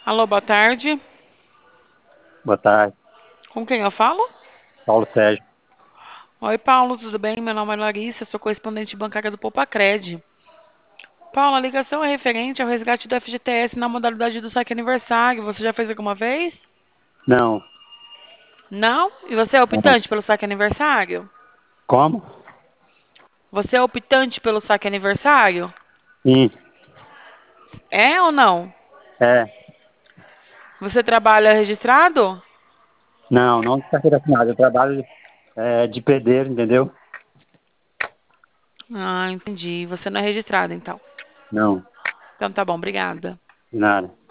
Alô, boa tarde. Boa tarde, Com quem eu falo? Paulo Sérgio. Oi, Paulo, tudo bem? Meu nome é Larissa, sou correspondente bancária do Popacred. Paulo, a ligação é referente ao resgate do FGTS na modalidade do saque aniversário. Você já fez alguma vez? Não, Não? E você é não. optante pelo saque aniversário? Como? Você é optante pelo saque aniversário? Sim, É ou não? é. Você trabalha registrado? Não de carteira assinada. Eu trabalho de pedreiro, entendeu? Ah, entendi. Você não é registrado, então. Não, Então tá bom, obrigada. nada.